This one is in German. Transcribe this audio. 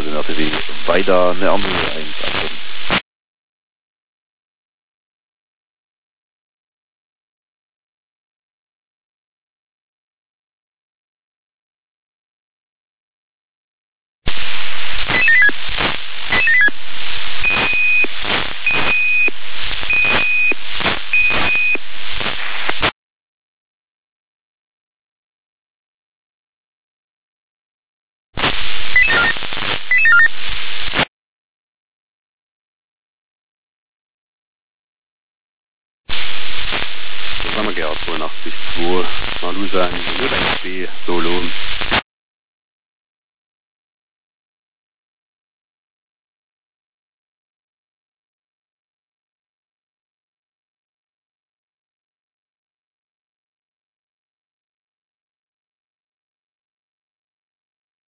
werden wir weiter eine Armee 1 abgeben. Das haben wir gehabt, 82, 2, Malusa, 01B, Solo.